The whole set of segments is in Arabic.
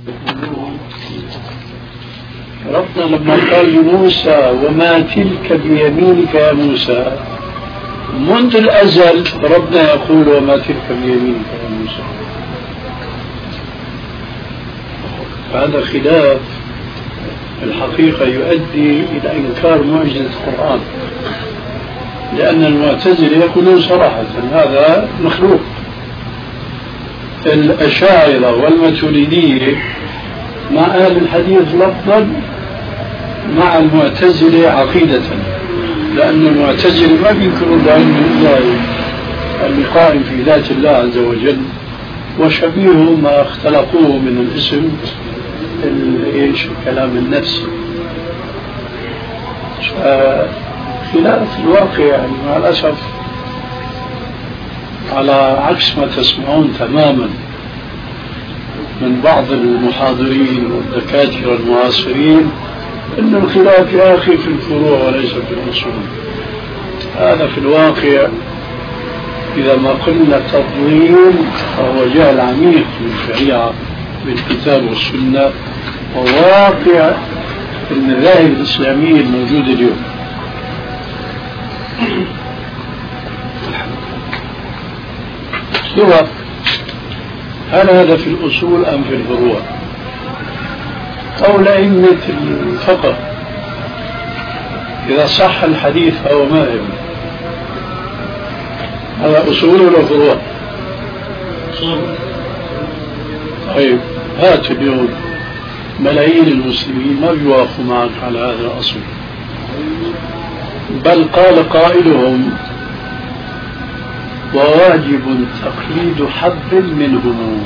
ربنا لما قال لموسى وما تلك بيمينك يا موسى، منذ الأزل ربنا يقول وما تلك بيمينك يا موسى. هذا خلاف الحقيقة يؤدي إلى إنكار معجزة القرآن، لأن المعتزلة يقولون صراحة هذا مخلوق. الأشاعرة والماتريدية مع أهل الحديث لفظا، مع المعتزلة عقيدة، لأن المعتزلة ما بينكرون العلم الله القائم في ذات الله عز وجل، وشبيهه ما اختلقوه من الاسم كلام النفس. خلاف الواقع يعني مع الأسف، على عكس ما تسمعون تماما من بعض المحاضرين والدكاترة المعاصرين، أن الخلاف يا أخي في الفروع وليس في الأصول. هذا في الواقع إذا ما قلنا تضليل فهو جهل عميق بالشريعة بالكتاب والسنة وواقع المذاهب الإسلامية الموجودة اليوم. سواء هل هذا في الأصول أم في الفروع؟ قول أئمة الفقه إذا صح الحديث فهو مذهب، هذا أصول ولا فروع؟ طيب هات اليوم ملايين المسلمين ما بيوافقوا معك على هذا الأصل، بل قال قائلهم وواجب تقليد حب منهم،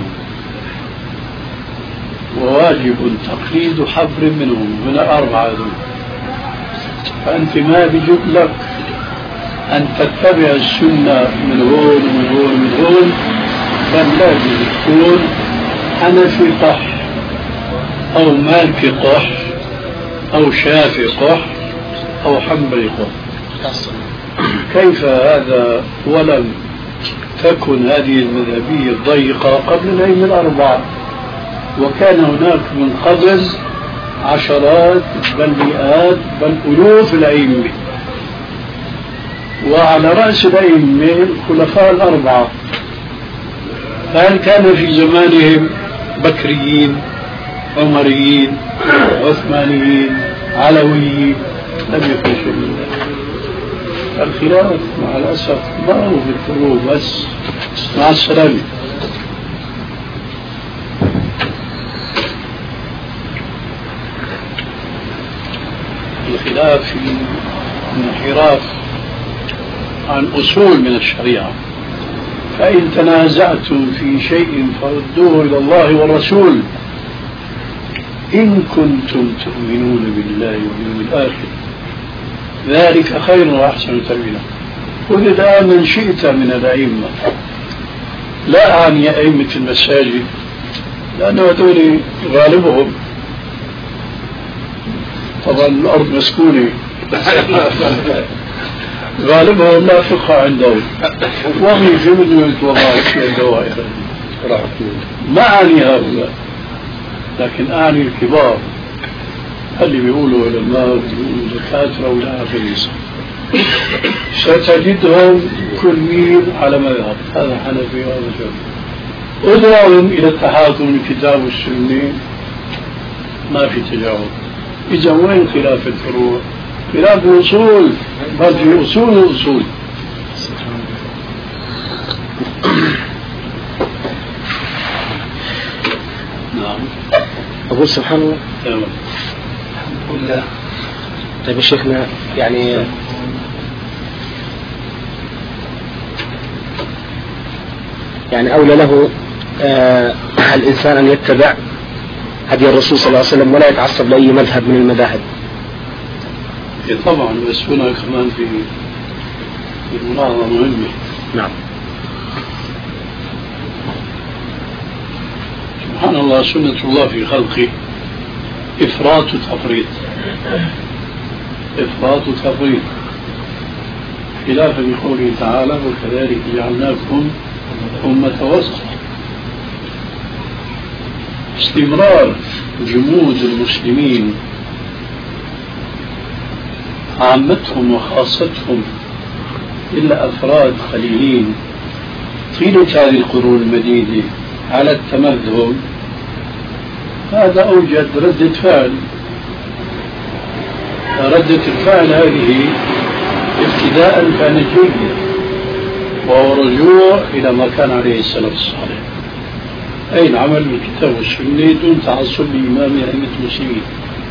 وواجب تقليد حبر منهم، من الأربعة دول. فأنت ما بيجوز لك أن تتبع السنة من هون ومن هون ومن هون، بل لازم تكون حنفي قح أو مالكي قح أو شافعي قح أو حنبلي قح. كيف هذا ولم تكن هذه المذهبية الضيقة قبل الأئمة الأربعة؟ وكان هناك من قبل عشرات بل مئات بل ألوف الأئمة، وعلى رأس الأئمة الخلفاء الأربعة. هل كان في زمانهم بكريين عمريين عثمانيين علويين؟ لم يكن شيء من ذلك. الخلاف مع الأسف ما هو في الفروع بس. مع السلامة. الخلاف في الانحراف عن أصول من الشريعة، فإن تنازعتم في شيء فردوه إلى الله والرسول إن كنتم تؤمنون بالله واليوم الآخر ذلك خير وأحسن تأويلا. قل الآن من شئت من الأئمة، لا أعني أئمة المساجد لأنه هذول غالبهم طبعا الأرض مسكونة غالبهم لا فقه عندهم، وهم جملة وظائف الدوائر. ما أعني هؤلاء، لكن أعني الكبار اللي بيقولوا علماء وبيقولوا دكاترة ولا آخره. ستجدهم كلين على مذهب، هذا حنفي وهذا شافعي. ادعوهم إلى التحاكم للكتاب والسنة ما في تجاوب. إذا وين خلاف الفروع؟ خلاف الأصول، بل في أصول الأصول. نعم. أقول سبحان الله. تمام. طيب يا شيخنا، يعني أولى له الإنسان أن يتبع هدي الرسول صلى الله عليه وسلم ولا يتعصب لأي مذهب من المذاهب. طبعا، بس هنا كمان في ملاحظة مهمة. نعم. سبحان الله، سنة الله في خلقه إفراط وتفريط، إفراط وتفريط، خلافا لقوله تعالى وكذلك جعلناكم أمة وسطا. استمرار جمود المسلمين عامتهم وخاصتهم إلا أفراد قليلين طيلة هذه القرون المديدة على التمذهب، هذا أوجد ردة فعل. ردة الفعل هذه ابتداء كانت جيدة، وهو رجوع إلى ما كان عليه السلف الصالح، أي العمل بالكتاب والسنة دون تعصب لإمام أئمة المسلمين.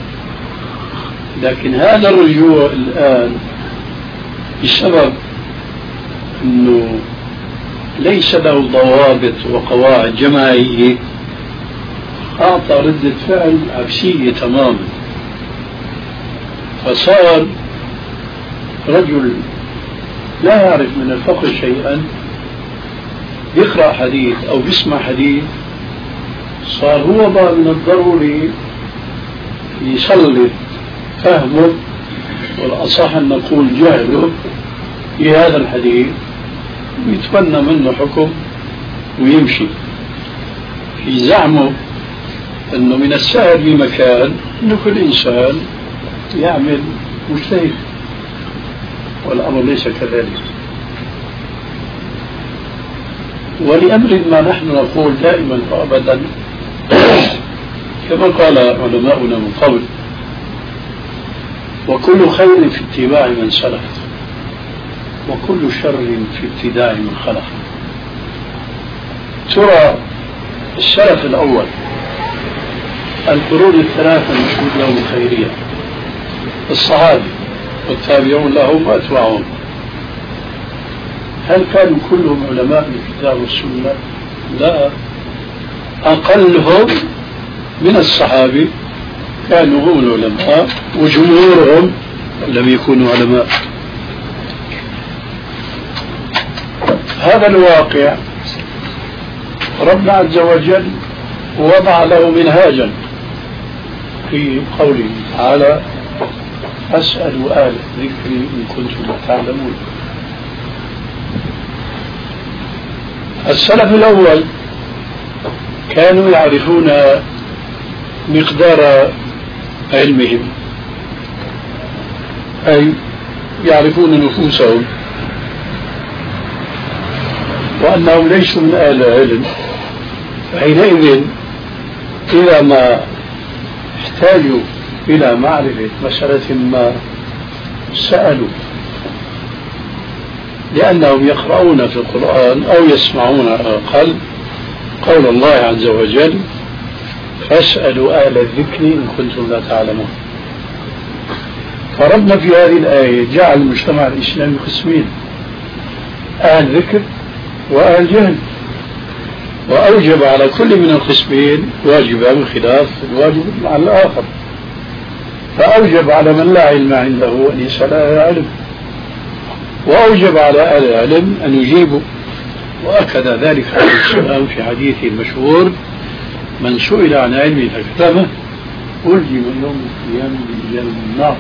لكن هذا الرجوع الآن بسبب أنه ليس له ضوابط وقواعد جماعية أعطى ردة فعل عكسية تماما. فصار رجل لا يعرف من الفقه شيئا يقرأ حديث أو يسمع حديث، صار هو بقى من الضروري يسلط فهمه، والأصح أن نقول جهله في هذا الحديث، ويتبنى منه حكم ويمشي في زعمه أنه من السهل بمكان أنه كل إنسان يعمل مجتهد، والأمر ليس كذلك. ولأمر ما نحن نقول دائما وأبدا كما قال علماؤنا من قبل: وكل خير في اتباع من سلف، وكل شر في ابتداع من خلف. ترى السلف الأول القرون الثلاثة المشهود لهم الخيرية، الصحابة والتابعون لهم وأتباعهم، هل كانوا كلهم علماء بالكتاب والسنة؟ لا، أقلهم من الصحابة كانوا هم العلماء، وجمهورهم لم يكونوا علماء. هذا الواقع ربنا عز وجل وضع له منهاجا في قوله تعالى: فاسألوا أهل الذكر إن كنتم لا تعلمون. السلف الأول كانوا يعرفون مقدار علمهم، أي يعرفون نفوسهم وأنهم ليسوا من أهل العلم، فحينئذ إذا ما احتاجوا إلى معرفة مسألة ما سألوا، لأنهم يقرؤون في القرآن أو يسمعون على الأقل قول الله عز وجل: فاسألوا أهل الذكر إن كنتم لا تعلمون. فربنا في هذه الآية جعل المجتمع الإسلامي قسمين: أهل ذكر وأهل جهل، وأوجب على كل من القسمين واجبا بخلاف الواجب على الآخر. فأوجب على من لا علم عنده أن يسأل أهل العلم، وأوجب على أهل العلم أن يجيبوا. وأكد ذلك عليه السلام في حديثه المشهور: من سئل عن علم فكتمه ألجم يوم القيامة بلجام النار.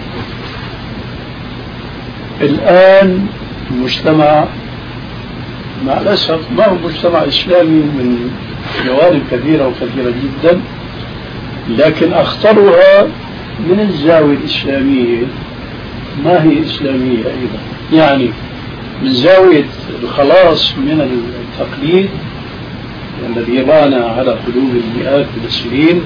الآن المجتمع مع الأسف ما هو مجتمع إسلامي من جوانب كثيرة وكثيرة جدا، لكن أخطرها من الزاوية الإسلامية ما هي إسلامية أيضا، يعني من زاوية الخلاص من التقليد الذي يرانا على قلوب المئات من السنين.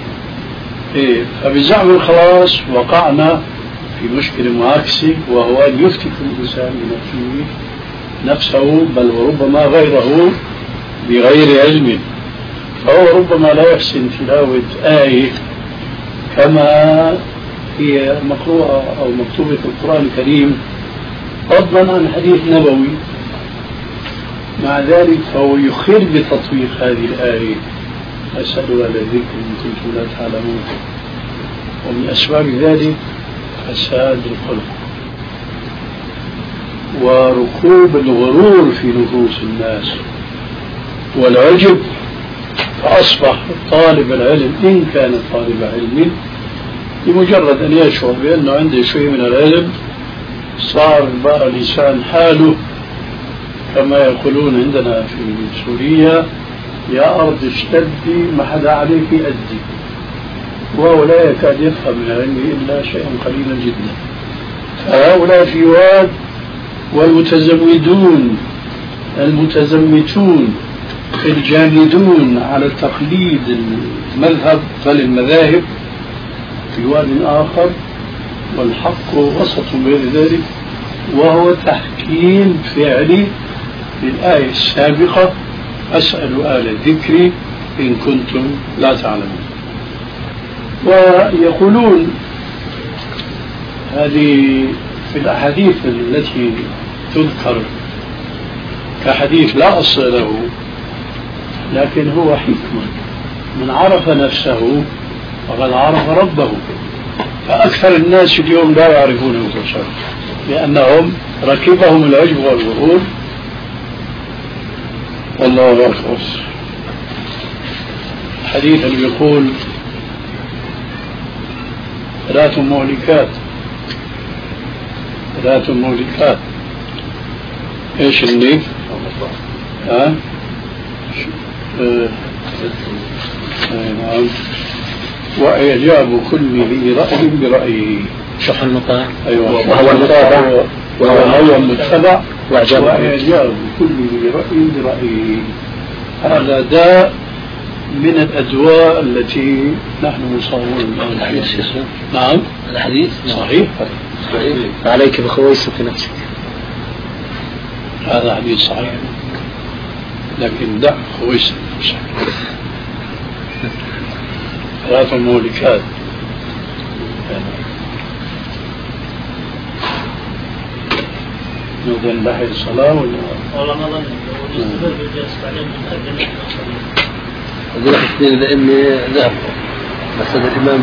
فبزعم الخلاص وقعنا في مشكلة معاكسة، وهو أن يفتك الإنسان نفسه بل وربما غيره بغير علم، فهو ربما لا يحسن تلاوة آية كما هي مقروءة أو مكتوبة في القرآن الكريم فضلا عن حديث نبوي، مع ذلك فهو يخل بتطبيق هذه الآية: أسألوا أهل الذكر إن كنتم لا تعلمون. ومن أسباب ذلك فساد القلب وركوب الغرور في نفوس الناس والعجب، فأصبح طالب العلم إن كان طالب علم بمجرد أن يشعر بأنه عنده شيء من العلم صار بقى لسان حاله كما يقولون عندنا في سوريا يا أرض اشتدي ما حدا عليك يأدي، وهو لا يكاد يفهم من العلم إلا شيئا قليلا جدا. فهؤلاء في واد، والمتزودون المتزمتون الجامدون على تقليد المذهب بل المذاهب في واد آخر، والحق وسط بين ذلك، وهو تحكيم فعلي للآية السابقة: أسأل أهل الذكر إن كنتم لا تعلمون. ويقولون هذه في الأحاديث التي تذكر كحديث لا أصل له، لكن هو حكمة: من عرف نفسه فقد عرف ربه. فأكثر الناس اليوم لا يعرفون البشر لأنهم ركبهم العجب والغرور. والله أكبر. حديث يقول: 3 مهلكات. ايش اللي؟ نعم. وإعجاب كل ذي رأي برأيه. شح المطاع. أيوة. وهو المتابع وهو المتبع. وإعجاب كل ذي رأي برأيه. هذا داء من الأدواء التي نحن مصابون بها. نعم. الحديث صحيح. عليك بخويصة نفسك. هذا حديث صحيح، لكن دع خويصة نفسك. 3 مهلكات. نظن لحي الصلاة ولا؟ والله ما ظن. ونستمر بالجلس بعدين نتأكد. أقول لك 2 لأني ذهب بس الإمام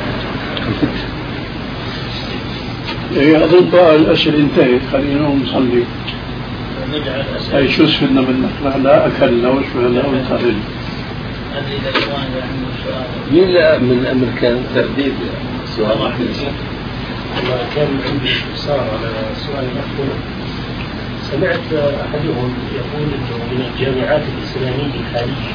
إيه أظن بقى الأسئلة انتهت، خلينا نصلي. نجعل الأسئلة. أي شو اسمنا من لا أكلنا وش هلا ونصلي. هذه الإخوان يعملوا سؤال. مين من الأمريكان ترديد سؤال واحد؟ والله كان عندي استفسار على سؤال المأخوذ. سمعت أحدهم يقول أنه من الجامعات الإسلامية الحالية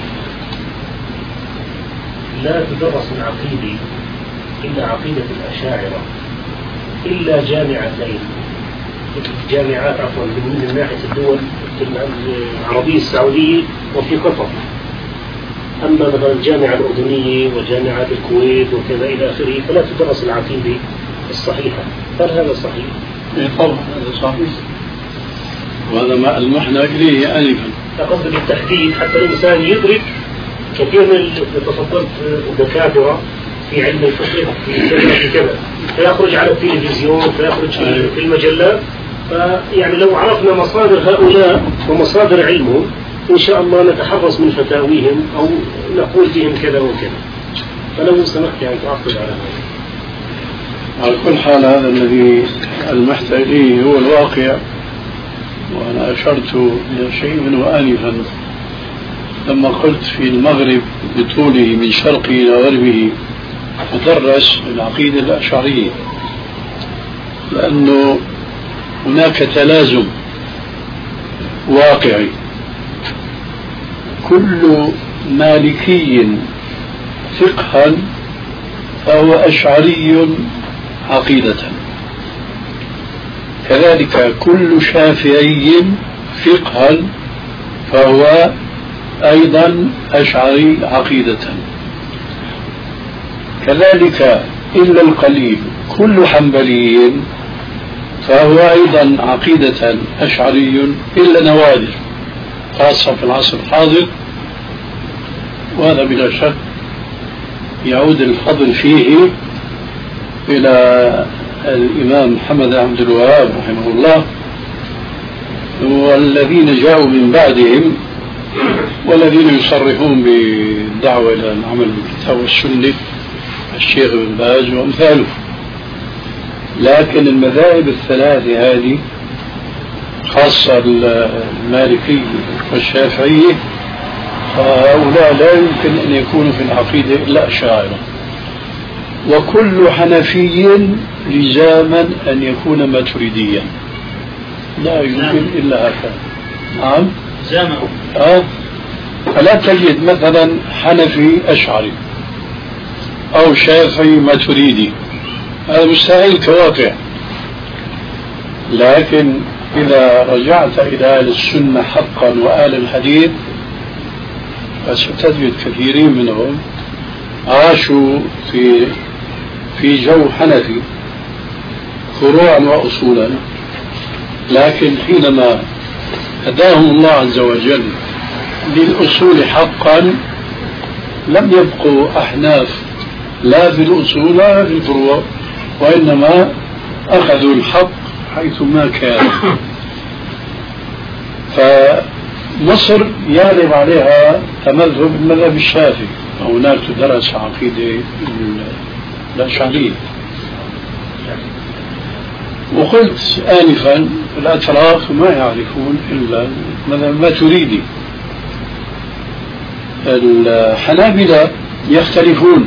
لا تدرس العقيدة إلا عقيدة الأشاعرة إلا جامعتين، جامعات عفوا من ناحية الدول العربية السعودية وفي قطر. أما مثلا الجامعة الأردنية وجامعة الكويت وكذا إلى آخره فلا تدرس العقيدة الصحيحة. هل هذا صحيح؟ إيه طبعا هذا صحيح، وهذا ما ألمحنا إليه آنفا. أقصد بالتحديد حتى الإنسان يدرك كثير من تفضلت الدكاترة في علم الفقه في كذا فيخرج على التلفزيون فيخرج في المجلات. فيعني لو عرفنا مصادر هؤلاء ومصادر علمهم إن شاء الله نتحرص من فتاويهم أو نقول فيهم كذا وكذا. فلو سمحت يعني تعقد على هذا. على كل حال هذا الذي ألمحت إليه هو الواقع، وأنا أشرت إلى شيء منه آنفا لما قلت في المغرب بطوله من شرقه إلى غربه تدرس العقيدة الأشعرية، لأنه هناك تلازم واقعي. كل مالكي فقها فهو أشعري عقيدة، كذلك كل شافعي فقها فهو أيضا أشعري عقيدة، كذلك إلا القليل كل حنبلي فهو أيضا عقيدة أشعري إلا نوادر خاصة في العصر الحاضر. وهذا بلا شك يعود الفضل فيه إلى الإمام محمد عبد الوهاب رحمه الله والذين جاءوا من بعدهم والذين يصرحون بالدعوة إلى العمل بالكتاب والسنة، الشيخ ابن باز وأمثاله. لكن المذاهب الثلاثة هذه خاصة المالكي والشافعي فهؤلاء لا يمكن أن يكونوا في العقيدة إلا أشاعرة، وكل حنفي لزاما أن يكون ماتريديا، لا يمكن إلا هكذا. نعم زامه. فلا تجد مثلا حنفي أشعري أو شافعي ماتريدي، هذا مستحيل كواقع. لكن إذا رجعت إلى أهل السنة حقا وأهل الحديث فستجد كثيرين منهم عاشوا في جو حنفي فروعا وأصولا، لكن حينما هداهم الله عز وجل للأصول حقا لم يبقوا أحناف لا في الأصول ولا في الفروع، وإنما أخذوا الحق حيثما كان. فمصر يغلب عليها تمذهب المذهب الشافعي، وهناك تدرس عقيدة الأشعرية. وقلت آنفا الأتراك ما يعرفون إلا المذهب الماتريدي. الحنابلة يختلفون،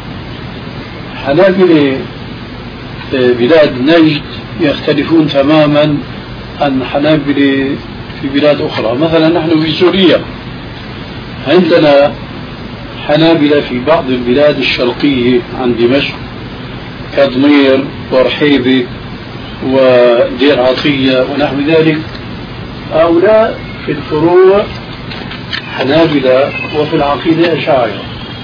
حنابلة بلاد نجد يختلفون تماما عن حنابلة في بلاد أخرى. مثلا نحن في سوريا عندنا حنابلة في بعض البلاد الشرقية عن دمشق كاظمير ورحيبة ودير عطية ونحو ذلك، هؤلاء في الفروع حنابلة وفي العقيدة أشاعرة.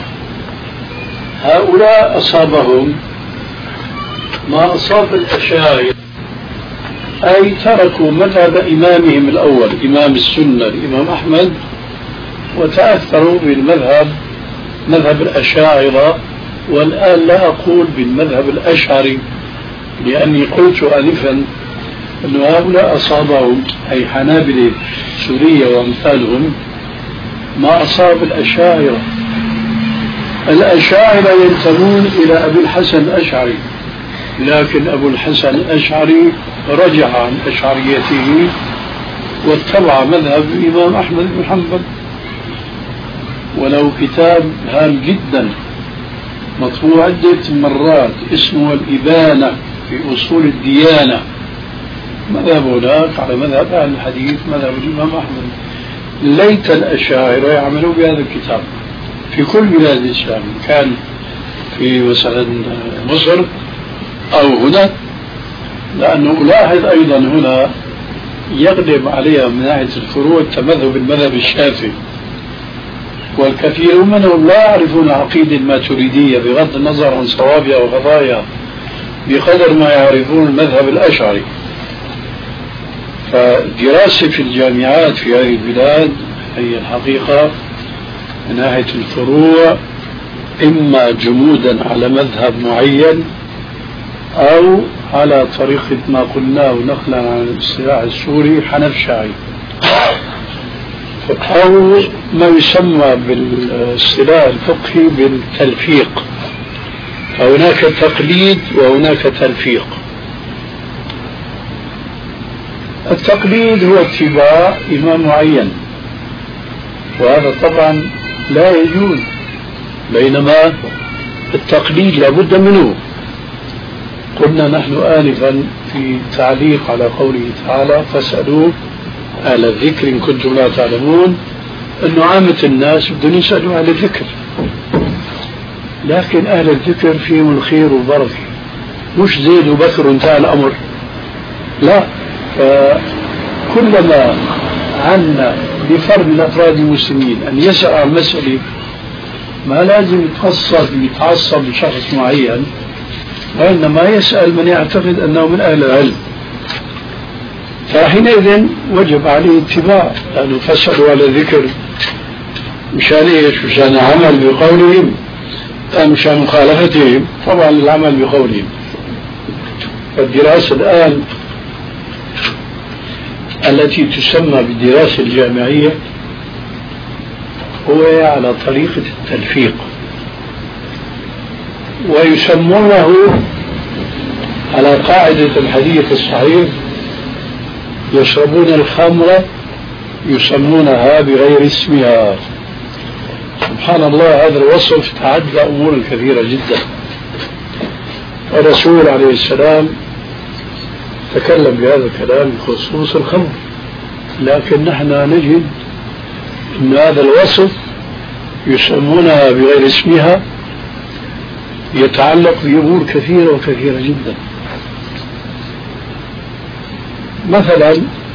هؤلاء أصابهم ما أصاب الأشاعرة، أي تركوا مذهب إمامهم الأول إمام السنة الإمام أحمد وتأثروا بالمذهب مذهب الأشاعرة. والآن لا أقول بالمذهب الأشعري لأني قلت آنفا أن هؤلاء أصابهم أي حنابلة سوريا وأمثالهم ما أصاب الأشاعرة. الأشاعرة ينتمون إلى أبي الحسن الأشعري، لكن أبو الحسن الأشعري رجع عن أشعريته واتبع مذهب الإمام أحمد بن حنبل. ولو كتاب هام جدا مطبوع عدة مرات اسمه الإبانة في أصول الديانة، مذهب هناك على مذهب أهل الحديث مذهب الإمام أحمد. ليت الأشاعرة يعملوا بهذا الكتاب في كل بلاد الإسلام، كان في مثلا مصر أو هنا، لأنه ألاحظ أيضا هنا يغلب عليها من ناحية الفروع تمذهب المذهب الشافعي، والكثير منهم لا يعرفون العقيدة الماتريدية بغض النظر عن صوابها وخطاياها بقدر ما يعرفون المذهب الأشعري. فدراسة في الجامعات في هذه البلاد هي الحقيقة من ناحية الفروع إما جمودا على مذهب معين أو على طريقة ما قلناه نقلا عن الاصطلاح السوري حنف شاعي، أو ما يسمى بالاصطلاح الفقهي بالتلفيق. فهناك تقليد وهناك تلفيق. التقليد هو اتباع إمام معين، وهذا طبعا لا يجوز، بينما التقليد لابد منه. قلنا نحن آنفا في تعليق على قوله تعالى فاسألوا أهل الذكر إن كنتم لا تعلمون، أنه عامة الناس بدهم يسألوا أهل الذكر، لكن أهل الذكر فيهم الخير والبركة، مش زيد وبكر وانتهى الأمر، لا. فكلما عنا لفرد من أفراد المسلمين أن يسأل عن مسألة ما لازم يتعصب لشخص معين، وإنما يسأل من يعتقد أنه من أهل العلم، فحينئذ وجب عليه اتباع، لأنه فسألوا على الذكر مشان إيش؟ مشان عمل بقولهم أم مشان مخالفتهم؟ طبعا العمل بقولهم. فالدراسة الآن التي تسمى بالدراسة الجامعية هو على طريقة التلفيق، ويسمونه على قاعدة الحديث الصحيح يشربون الخمر يسمونها بغير اسمها. سبحان الله، هذا الوصف تعدى أمور كثيرة جدا. الرسول عليه السلام تكلم بهذا الكلام بخصوص الخمر، لكن نحن نجد أن هذا الوصف يسمونها بغير اسمها يتعلق بأمور كثيرة وكثيرة جدا. مثلا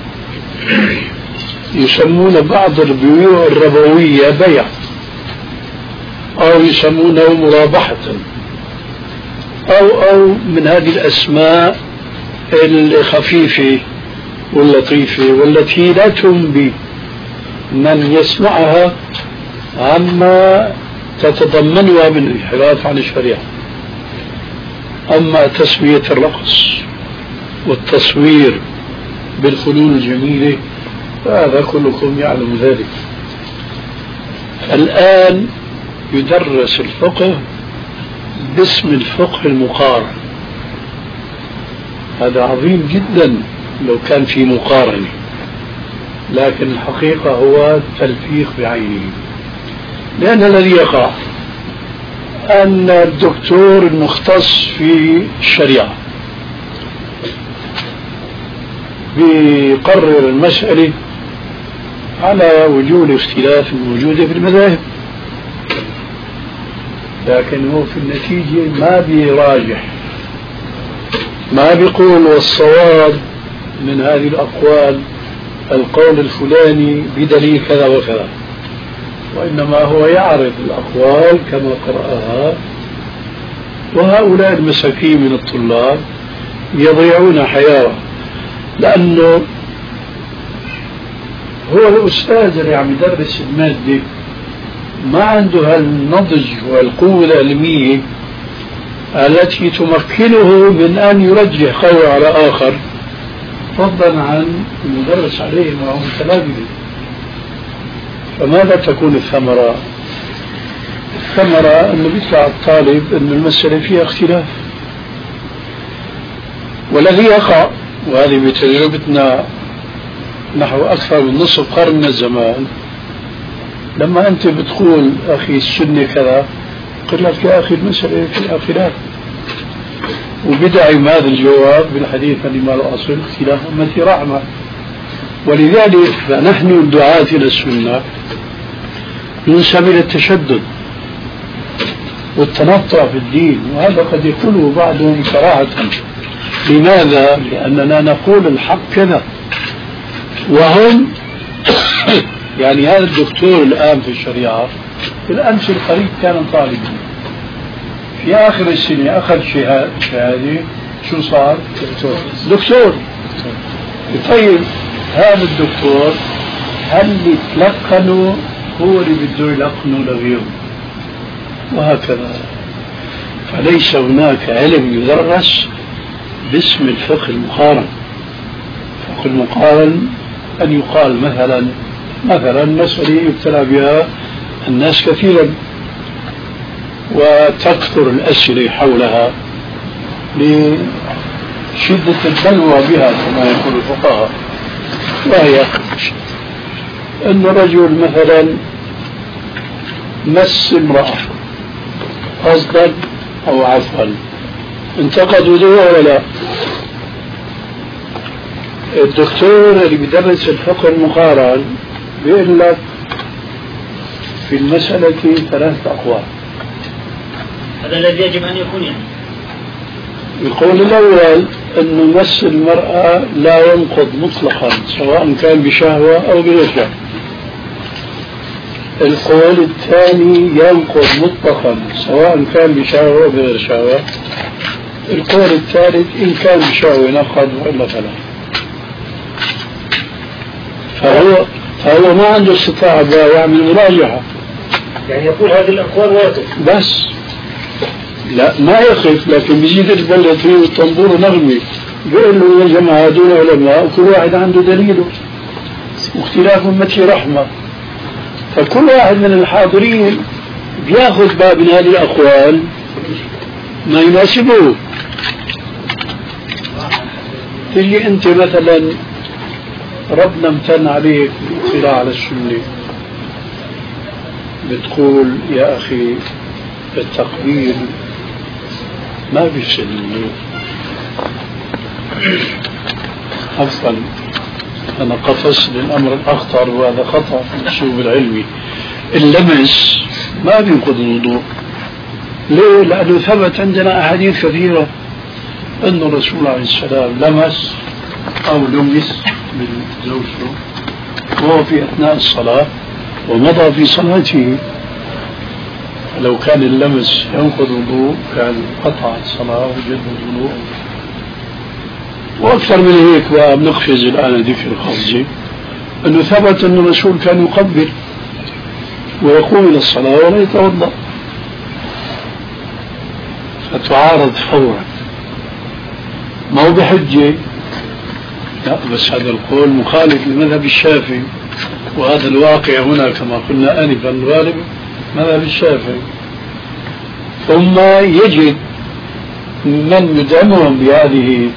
يسمون بعض البيوع الربوية بيع، أو يسمونه مرابحة، أو من هذه الأسماء الخفيفة واللطيفة والتي لا تنبي من يسمعها عما تتضمنها من انحراف عن الشريعة. أما تسمية الرقص والتصوير بالفنون الجميلة فهذا كلكم يعلم ذلك. الآن يدرس الفقه باسم الفقه المقارن. هذا عظيم جدا لو كان في مقارنة، لكن الحقيقة هو تلفيق بعينه. لأن الذي يقع أن الدكتور المختص في الشريعة بيقرر المسألة على وجوه الاختلاف الموجودة في المذاهب، لكن هو في النتيجة ما بيراجح، ما بيقول والصواب من هذه الأقوال القول الفلاني بدليل كذا وكذا، وإنما هو يعرض الأقوال كما قرأها. وهؤلاء المساكين من الطلاب يضيعون حياة، لأنه هو الأستاذ اللي عم يدرس المادة ما عنده هالنضج والقوة العلمية التي تمكنه من أن يرجح قول على آخر، فضلا عن المدرس عليه وهم تلاميذه. فماذا تكون الثمرة؟ الثمرة أنه بيطلع الطالب أن المسألة فيها اختلاف. والذي يقع، وهذه بتجربتنا نحو أكثر من نصف قرن من الزمان، لما أنت بتقول أخي السنة كذا، قل لك يا أخي المسألة فيها خلاف، وبدعم هذا الجواب بالحديث عن ما الأصل اختلاف أمتي رحمة. ولذلك فنحن الدعاة إلى السنة ننسب إلى التشدد والتنطع في الدين، وهذا قد يقوله بعضهم صراحة. لماذا؟ لأننا نقول الحق كذا، وهم يعني هذا الدكتور الآن في الشريعة في الأمس القريب كان طالبا في آخر السنة أخذ شهادة، شو صار؟ دكتور. طيب هذا الدكتور هل يتلقنوا هو اللي بده يلقنوا لغيره؟ وهكذا. فليس هناك علم يدرس باسم الفقه المقارن. الفقه المقارن أن يقال مثلا مسألة يبتلى بها الناس كثيرا وتكثر الأسئلة حولها لشدة البلوى بها كما يقول الفقهاء، وهي أن الرجل مثلا مس امرأة قصدا أو عفوا، انتقد وضوءه ولا لا؟ الدكتور اللي بيدرس الفقه المقارن بيقول لك في المسألة 3 أقوال. هذا الذي يجب أن يكون يعني. القول الأول أنه مس المرأة لا ينقض مطلقا سواء كان بشهوة أو بغير شهوة. القول الثاني ينقض مطلقا سواء كان بشهوة أو بغير شهوة. القول الثالث إن كان بشهوة ينقض وإلا فلا. فهو ما عنده استطاعة يعمل مراجعة، يعني يقول هذه الأقوال واقف بس لا ما يخف، لكن بيجي البلد فيه الطنبور ونغمي بيقول له يا جماعة هذول علماء وكل واحد عنده دليله واختلاف أمتي رحمة. فكل واحد من الحاضرين بياخذ باب من هذه الأقوال ما يناسبه. تجي أنت مثلا ربنا امتن عليك بالاطلاع على السنة، بتقول يا أخي التقبيل ما بيفسد النور، عفوا أنا قفص للأمر الأخطر وهذا خطأ في الأسلوب العلمي. اللمس ما بينقض الوضوء. ليه؟ لأنه ثبت عندنا أحاديث كثيرة أن الرسول عليه السلام لمس أو لمس من زوجته وهو في أثناء الصلاة ومضى في صلاته. لو كان اللمس ينقض الوضوء كان قطع الصلاة وجد الوضوء. وأكثر من هيك بقى بنقفز الآن ذكر قفزي أنه ثبت أن الرسول كان يقبل ويقوم إلى الصلاة ولا يتوضأ، فتعارض فورا. ما هو بحجة، لا، بس هذا القول مخالف لمذهب الشافعي، وهذا الواقع هنا كما قلنا آنفا الغالب مذهب الشافعي. ثم يجد من يدعمهم بهذه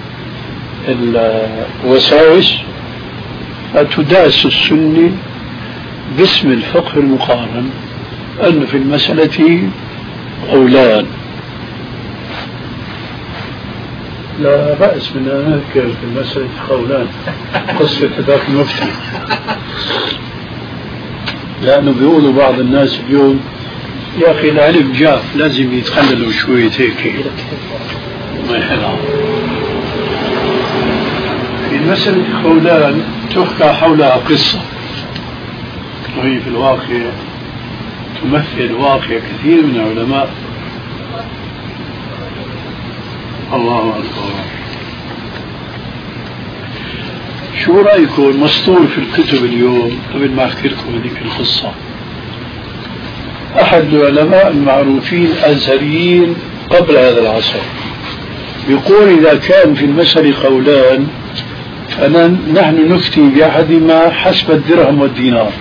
الوساوس فتداس السنة باسم الفقه المقارن أن في المسألة قولان. لا بأس من أن نذكر في المسألة قولان قصة ذاك المفتي، لأنه بيقولوا بعض الناس اليوم يا أخي العلم جاف لازم يتخللوا شوية هيك ما يحلها. في المسألة قولان تحكى حولها قصة، وهي في الواقع تمثل واقع كثير من العلماء. الله أكبر. شو رأيكم مسطور في الكتب اليوم قبل ما أحكي لكم هذيك القصة؟ أحد العلماء المعروفين الأزهريين قبل هذا العصر يقول إذا كان في المسألة قولان فنحن نفتي بأحدهما حسب الدرهم والدينار.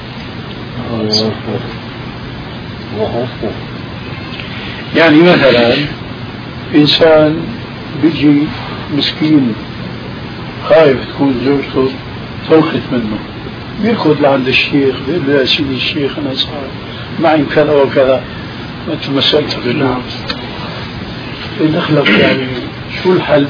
يعني مثلا إنسان بيجي مسكين خايف تكون زوجته طلقت منه، بيركض لعند الشيخ بيقول له يا سيدي الشيخ أنا صار معي كذا وكذا، أنت مسألت بالله دخلك، يعني شو الحل؟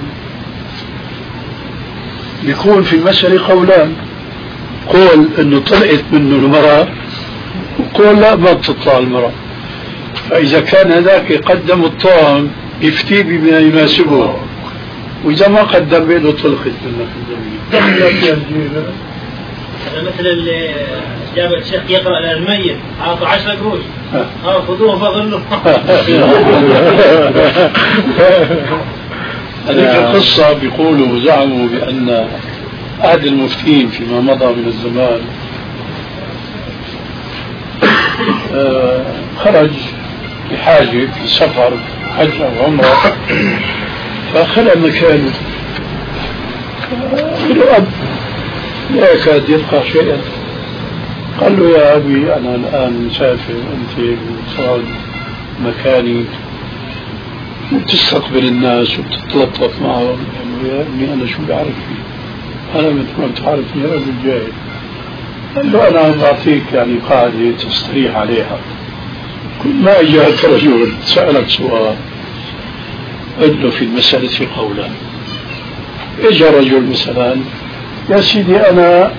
بيكون في المسألة قولان، قول إنه طلقت منه المرأة وقول لا ما بتطلع المرأة. فإذا كان هذاك قدم الطعن يفتي بما يناسبه، وإذا ما قدم بيده طلقت منه في الزمين. مثل اللي جاب الشيخ يقرأ للميت أعطوا 10 قروش خذوه فضلوا. هذيك القصة بيقولوا زعموا بأن أحد المفتين فيما مضى من الزمان خرج بحاجة في سفر حج أو عمرة فخلى مكانه، له أب لا يكاد يلقى شيئا، قال له يا أبي أنا الآن مسافر أنت صار مكاني وتستقبل الناس وتتلطف معهم، يعني يا ابني أنا شو بعرف فيه، أنا مثل ما بتعرفني رجل جاهل. قال له أنا بعطيك يعني قاعدة تستريح عليها، كل ما جاءك رجل سألك سؤال قل له في المسألة قولا. إجا رجل مثلا يا سيدي أنا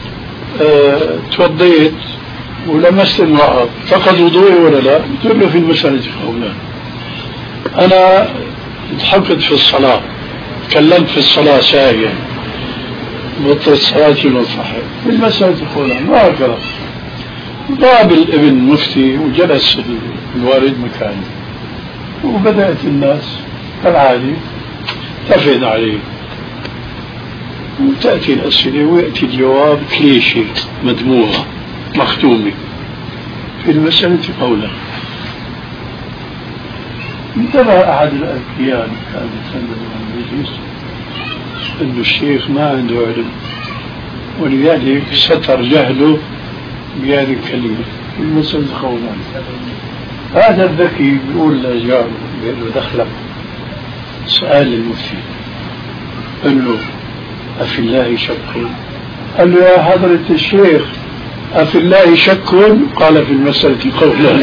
توضيت ولمست امرأة فقد وضوئي ولا لا؟ تقول له في المسألة قولا. أنا ضحكت في الصلاة، تكلمت في الصلاة ساهيا بطلت صلاتي والصحيح، في المسألة قولا. ما هكذا. ضاب الابن مفتي وجلس الوالد مكانه وبدأت الناس كالعادي تفيد عليه وتأتي الأسئلة ويأتي الجواب كليشي مدموغة مختومة في المسألة قولا. انتبه أحد الأذكياء كان يتكلم عن المجلس أن الشيخ ما عنده علم ولذلك ستر جهله بهذه الكلمة في المسألة قولا. هذا الذكي بيقول لجاره بيقول له دخلك سؤال للمفتي قال له أفي الله شك؟ قال له يا حضرة الشيخ أفي الله شك؟ قال في المسألة قولا.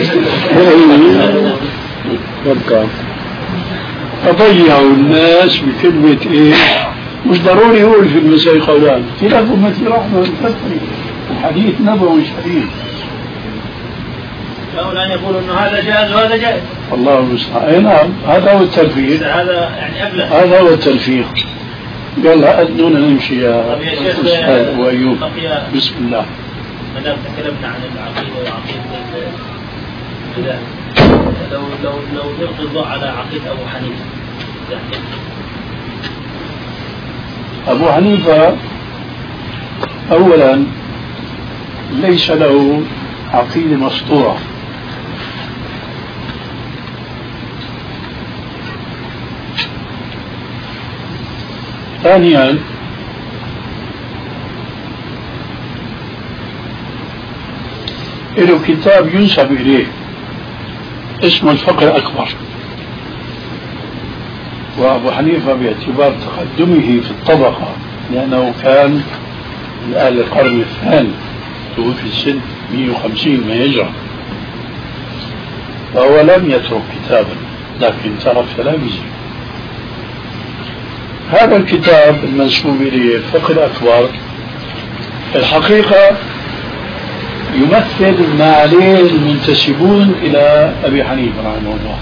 فضيعوا الناس بكلمة إيه مش ضروري يقول في المسيح قولان، في لك أمتي رحمة تفرق الحديث نبوي شريف. لولا أن يقولوا أنه هذا جائز وهذا جائز. الله المستعان. نعم هذا هو التلفيق. هذا يعني أبلغ. هذا هو التلفيق. يلا أدنونا نمشي يا أستاذ وأيوب. بسم الله. ما دام تكلمنا عن العقيدة وعقيدة البدع، لو نلقي الضوء على عقيدة أبو حنيفة. أبو حنيفة أولا ليس له عقيدة مسطورة، ثانيا له كتاب ينسب إليه اسمه الفقه الأكبر. وأبو حنيفة باعتبار تقدمه في الطبقة، لأنه كان من أهل القرن الثاني، توفي سنة 150 من الهجرة، فهو لم يترك كتابا لكن ترك تلاميذه. هذا الكتاب المنسوب إليه الفقه الأكبر الحقيقة يمثل ما عليه المنتسبون إلى أبي حنيفة رحمه الله.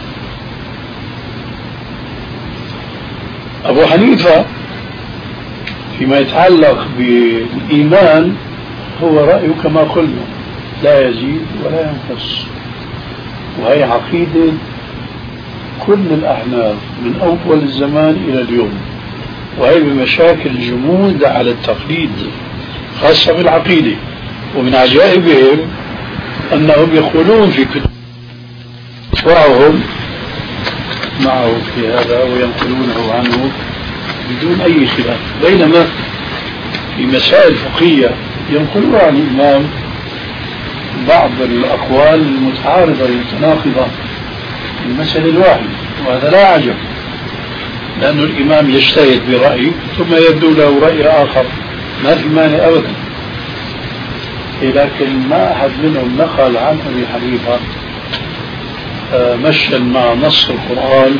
أبو حنيفة فيما يتعلق بالإيمان هو رأيه كما قلنا لا يزيد ولا ينقص، وهي عقيدة كل الأحناف من أول الزمان إلى اليوم، وهي بمشاكل الجمود على التقليد خاصة بالعقيدة. ومن عجائبهم أنهم يقولون في كتب أتباعهم معه في هذا وينقلونه عنه بدون أي خلاف، بينما في مسائل فقهية ينقلون عن الإمام بعض الأقوال المتعارضة المتناقضة في المسألة الواحدة، وهذا لا عجب، لأن الإمام يجتهد برأيه ثم يبدو له رأي آخر، ما في مانع أبدا. لكن ما أحد منهم نقل عن أبي حنيفة مشى مع نص القرآن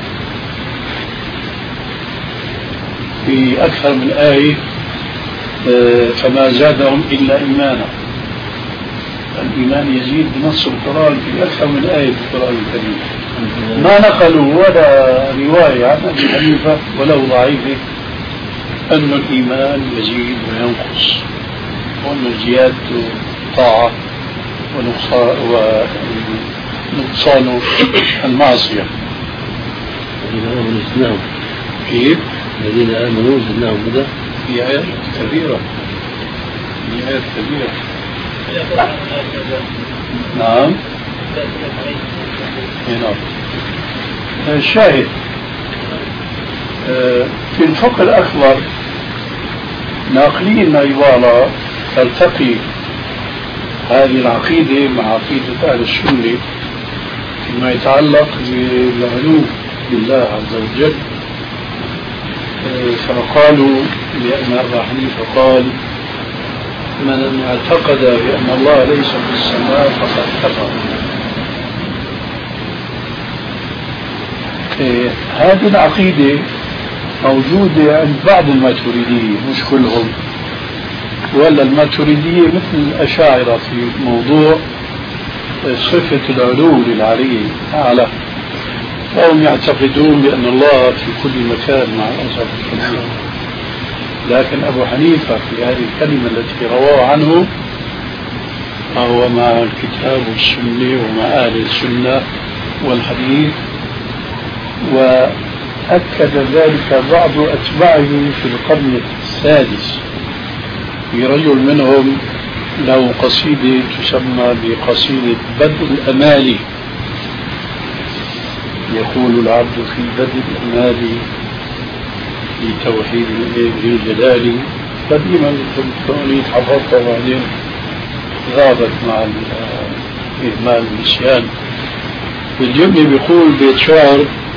في أكثر من آية فما زادهم إلا إيمانا. الإيمان يزيد بنص القرآن في أكثر من آية في القرآن الكريم. ما نقلوا ولا رواية عن أبي حنيفة ولو ضعيفة أن الإيمان يزيد وينقص، وأن الزيادة طاعة ونقصان المعصية. كيف؟ الذين آمنوا زدناهم هدى. في آيات كبيرة، في آيات كبيرة. نعم. نعم. الشاهد في الفقه الأكبر ناقلين عبارة تلتقي هذه العقيدة مع عقيدة أهل السنة فيما يتعلق بالعلو بالله عز وجل. فقالوا لأن أبا حنيفة قال من اعتقد بأن الله ليس في السماء فقد كفر. هذه العقيدة موجودة عند بعض الماتريدية مش كلهم، ولا الماتريدية مثل الأشاعرة في موضوع صفة العلو للعلي الأعلى، فهم يعتقدون بأن الله في كل مكان مع الأسف الكبير. لكن أبو حنيفة في هذه الكلمة التي رواه عنه هو مع الكتاب والسنة ومع أهل السنة والحديث، وأكد ذلك بعض أتباعه في القرن السادس. في رجل منهم له قصيدة تسمى بقصيدة بدء الأمالي، يقول العبد في بدء الأمالي في توحيد ذي الجلال قديما كوني حفظتها وبعدين غابت مع الإهمال والنسيان. في الجملة بيقول بيت شعر: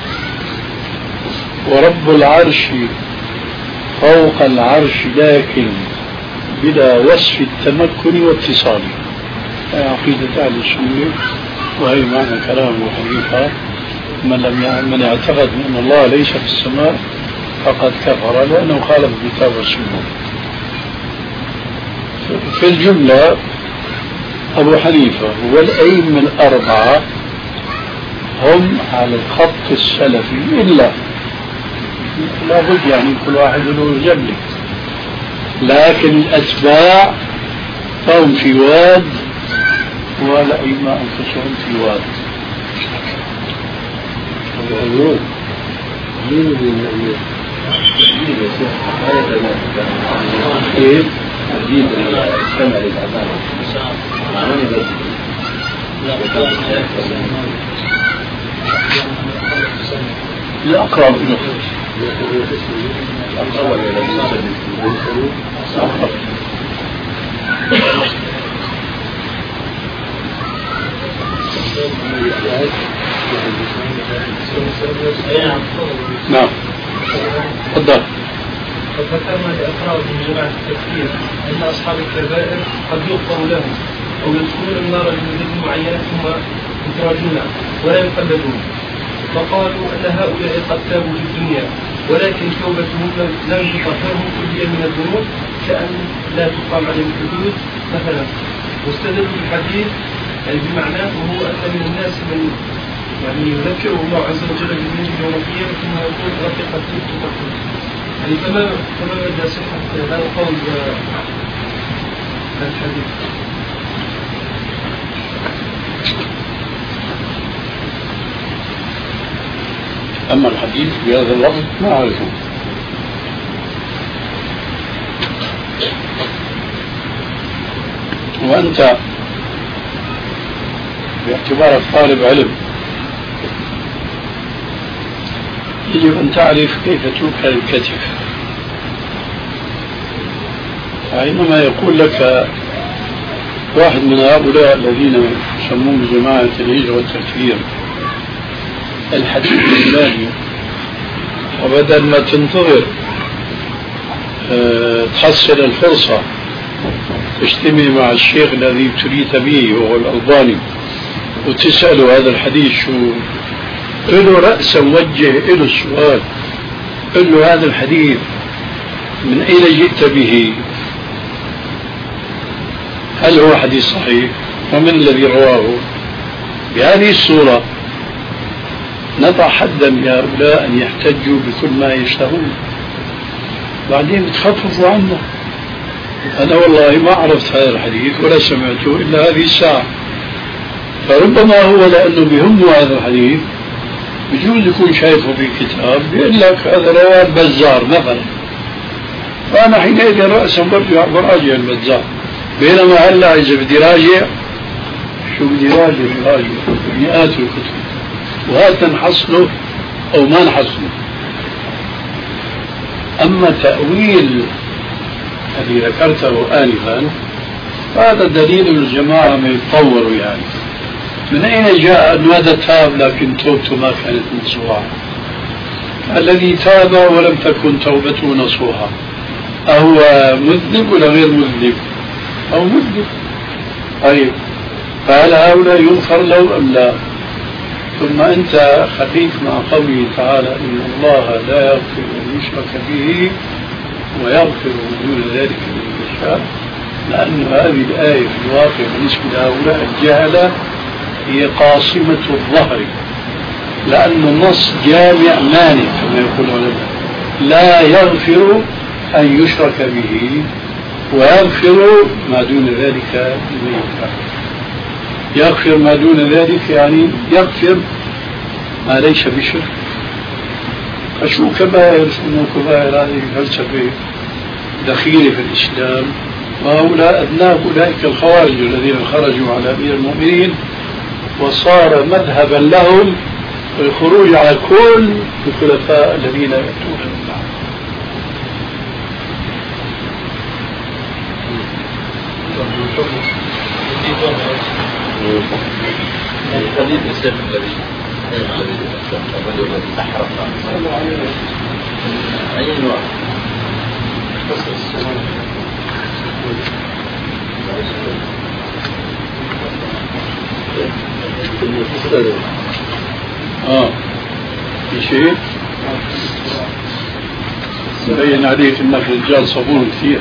ورب العرش فوق العرش لكن بلا وصف التمكن واتصال. عقيدة أهل السنة، وهي معنى كلام أبو حنيفة: من اعتقد أن الله ليس في السماء فقد كفر لأنه خالف الكتاب والسنة. في الجملة أبو حنيفة والأئمة الأربعة هم على الخط السلفي، إلا لابد يعني كل واحد له جبل، لكن الأتباع فهم في واد والأئمة أنفسهم في واد. الأقرب إلى نعم. تفضل. فذكرنا الإقرار من جماعة التكفير أن أصحاب الكبائر قد يغفر لهم أو يدخلون النار لمدة معينة ثم يخرجون ولا يقلدون، فقالوا أن هؤلاء قد تابوا في الدنيا ولكن توبتهم لم تطهرهم كليا من الذنوب كأن لا تقام عليهم الحدود مثلا، واستدلوا بالحديث أي بمعناه، وهو أن من الناس من يعني يذكره الله عز وجل بالذنوب يوم القيامة ثم يقول ربي قد تبت تقول. يعني فما مدى صحة هذا القول والحديث؟ أما الحديث بهذا اللفظ ما أعرفه. وأنت باعتبارك طالب علم يجب أن تعرف كيف توكل الكتف. فحينما يقول لك واحد من هؤلاء الذين يسمون بجماعة الهجرة والتكفير الحديث الإسلامي، وبدل ما تنتظر تحصل الفرصة تجتمع مع الشيخ الذي ابتليت به وهو الألباني وتسأله هذا الحديث شو، له رأسا وجه له السؤال، قل له هذا الحديث من أين جئت به؟ هل هو حديث صحيح؟ ومن الذي رواه؟ بهذه الصورة نضع حدا لهؤلاء أن يحتجوا بكل ما يشتهون، بعدين تخففوا عنا. أنا والله ما عرفت هذا الحديث ولا سمعته إلا هذه الساعة، فربما هو لأنه بهمه هذا الحديث بجوز يكون شايفه في كتاب بيقول لك هذا رواه البزار مثلا، فأنا حينئذ رأسا برجع براجع البزار، بينما هلا إذا بدي راجع شو بدي راجع مئات الكتب، وهذا نحصله أو ما نحصله. أما تأويل الذي ذكرته آنفا فهذا دليل الجماعة ما يتطوروا، يعني من أين جاء أن هذا تاب لكن توبته ما كانت نصوحة؟ الذي تاب ولم تكن توبته نصوحة أهو مذنب ولا غير مذنب؟ أو مذنب. طيب فهل هؤلاء يغفر له أم لا؟ ثم أنت خفيف مع قوله تعالى إن الله لا يغفر أن يشرك به ويغفر دون ذلك لمن يشاء، لأن هذه الآية في الواقع بالنسبة لهؤلاء الجهلة هي قاصمة الظهر، لأن النص جامع مانع كما يقول العلماء، لا يغفر أن يشرك به ويغفر ما دون ذلك لمن يشاء. يغفر ما دون ذلك يعني يغفر ما ليس بشرك. فشو كبائر سمو كبائر؟ هذه فلسفة دخيلة في الإسلام، وهؤلاء أذناب أولئك الخوارج الذين خرجوا على أمير المؤمنين وصار مذهبا لهم الخروج على كل الخلفاء الذين يأتون من بعد. الحديث الشيخ الذي الرجل الذي أحرق أي نوع؟ في شيء مبين عليك انك رجال صبور كثير.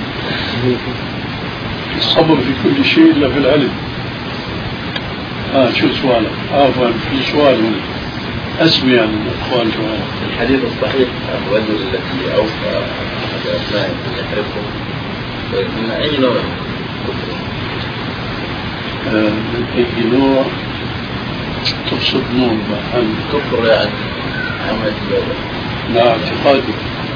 الصبر في كل شيء الا في العلم. شو سؤالك؟ عفوا في سؤال هنا. اسمي يعني اخوان سؤالك. الحديث الصحيح الرجل الذي اوصى احد ابنائه يحرقه من اي نوع؟ من اي نوع؟ تقصد نوع كفر يعني عمل لا اعتقادي.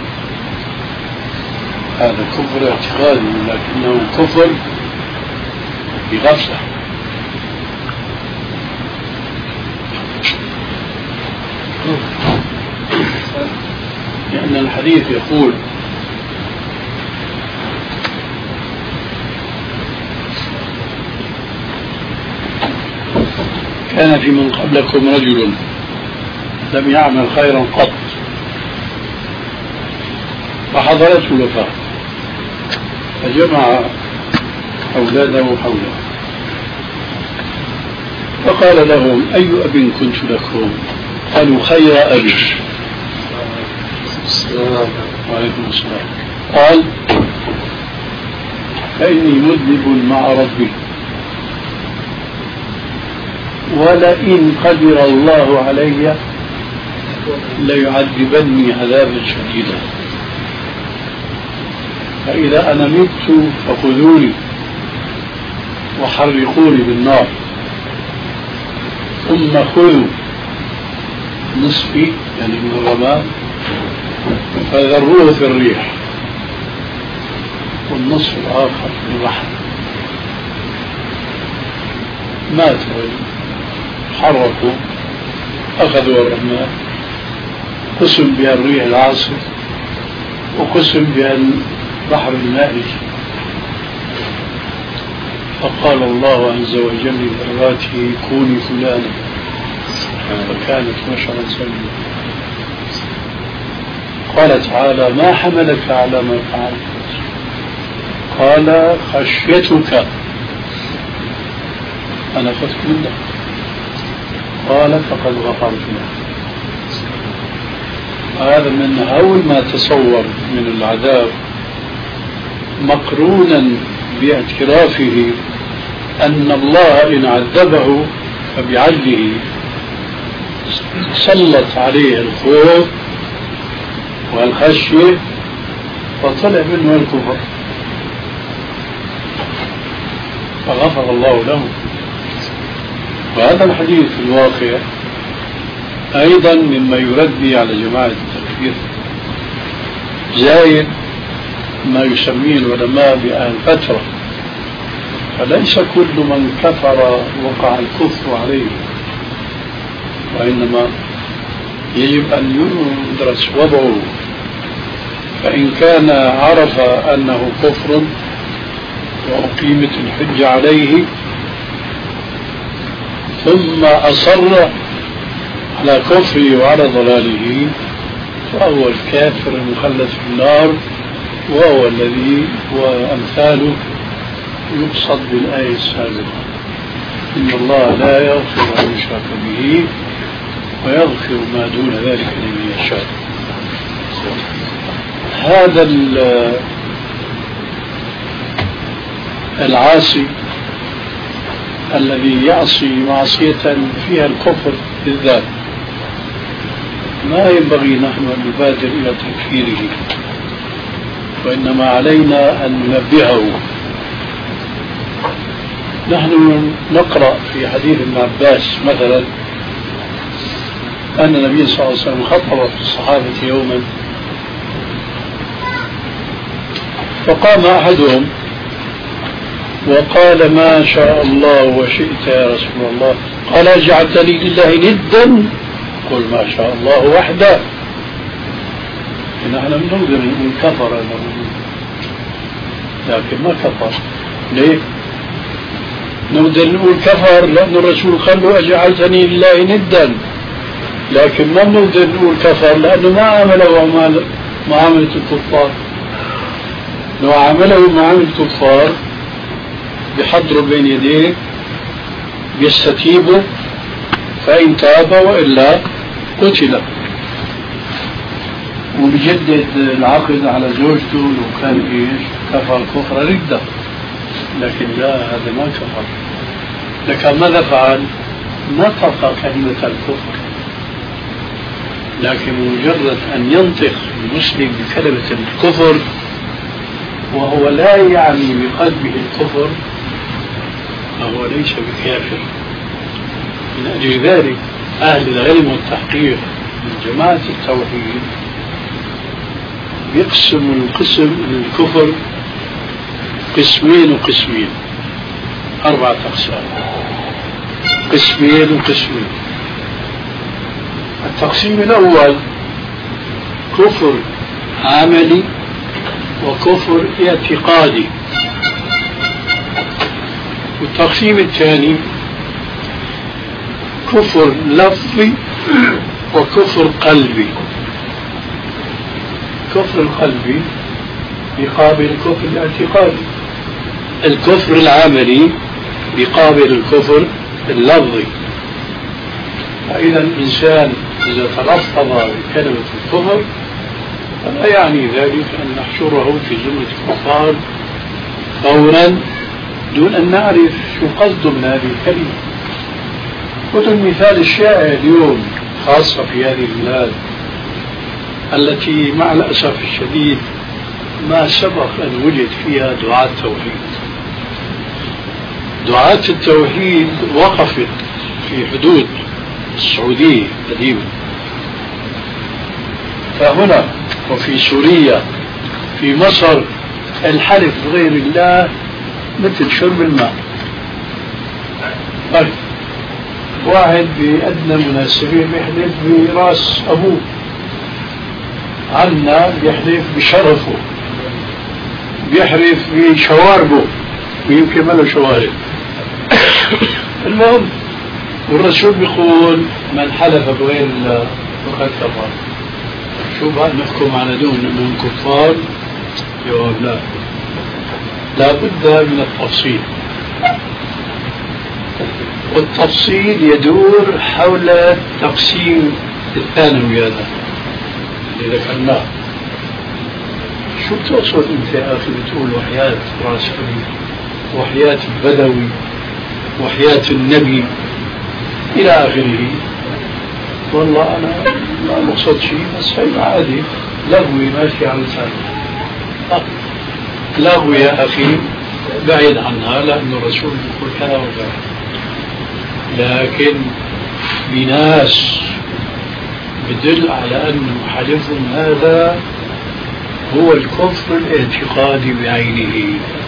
هذا كفر اعتقادي لكنه كفر بغفلة. لأن الحديث يقول كان في من قبلكم رجل لم يعمل خيرا قط فحضرته الوفاة فجمع أولاده حوله فقال لهم أي أب كنت لكم؟ قالوا خير أبي. وعليكم السلام. قال فإني مذنب مع ربي ولئن قدر الله علي ليعذبني عذابا شديدا فإذا أنا مت فخذوني وحرقوني بالنار ثم خذوا نصفي يعني من الرماد فذروه في الريح والنصف الآخر في البحر. مات حركوا أخذوا الرماد قسم بها الريح العاصف وقسم بها البحر المائج فقال الله عز وجل لذراته كوني فلانا فكانت بشرا سويا. قال تعالى ما حملك على ما فعلت؟ قال خشيتك أنا خفت منك. قال فقد غفرت له. هذا من أول ما تصور من العذاب مقرونا باعترافه أن الله إن عذبه فبعدله سلط عليه الخوف والخشية فطلع منه الكفر فغفر الله له. وهذا الحديث في الواقع أيضا مما يردي على جماعة التكفير زائد ما يسميه العلماء بأهل فترة. فليس كل من كفر وقع الكفر عليه وإنما يجب أن يدرس وضعه فإن كان عرف أنه كفر وأقيمت الحجة عليه ثم أصر على كفره وعلى ضلاله فهو الكافر المخلد في النار وهو الذي وأمثاله يقصد بالآية السابقة إن الله لا يغفر أن يشرك به ويغفر ما دون ذلك لمن يشاء. هذا العاصي الذي يعصي معصية فيها الكفر بالذات ما ينبغي نحن أن نبادر إلى تكفيره وإنما علينا أن ننبهه. نحن نقرأ في حديث ابن عباس مثلا أن النبي صلى الله عليه وسلم خطب في الصحابة يوما فقام أحدهم وقال ما شاء الله وشئت يا رسول الله. قال أجعلتني لله ندا؟ قل ما شاء الله وحده. نحن نقدر نقول كفر لكن ما كفر. ليه؟ نقدر نقول كفر لأن الرسول قال له أجعلتني لله ندا لكن ما نقدر نقول كفر لأنه ما عمله معاملة الكفار. لو عمله معاملة الكفار بحضره بين يديه بيستتيبه فإن تاب وإلا قتل. وبجدد العقد على زوجته لو كان ايش كفر كفر ردة، لكن لا هذا ما كفر. لكن ماذا فعل؟ نطق كلمة الكفر، لكن مجرد أن ينطق المسلم بكلمة الكفر وهو لا يعني بقلبه الكفر فهو ليس بكافر. من أجل ذلك أهل العلم والتحقيق من جماعة التوحيد يقسم القسم الكفر قسمين وقسمين، 4 أقسام، قسمين وقسمين. التقسيم الأول كفر عملي وكفر اعتقادي، والتقسيم الثاني كفر لفظي وكفر قلبي. كفر القلبي يقابل الكفر الاعتقادي، الكفر العملي يقابل الكفر اللفظي. فإذا الإنسان إذا تلفظ بكلمة الكفر فلا يعني ذلك أن نحشره في زمرة الكفار فورا دون أن نعرف شو قصده من هذه الكلمة. خذ المثال الشائع اليوم خاصة في هذه البلاد التي مع الأسف الشديد ما سبق أن وجد فيها دعاة توحيد. دعاة التوحيد وقفت في حدود السعودية قديما، فهنا وفي سوريا في مصر الحلف بغير الله مثل شرب الماء. طيب واحد بأدنى مناسبة بيحلف براس أبوه، عنا بيحلف بشرفه، بيحلف بشواربه ويمكن ما له شوارب. المهم والرسول بيقول من حلف بغير الله فقد كفر. شو بقى نحكم على دون انهم كفار؟ جواب لا، لا بد من التفصيل، والتفصيل يدور حول تقسيم الثانوي هذا اللي ذكرناه. شو بتقصد انت يا اخي بتقول وحياة راس خليل وحياة البدوي وحياة النبي إلى آخره؟ والله أنا ما أقصد شيء، بس هي عادي لغوي ماشي على لساني. لغوي يا أخي بعيد عنها، لأن الرسول يقول كذا وكذا، لكن بناس بدل على أن حلفهم هذا هو الكفر الاعتقادي بعينه.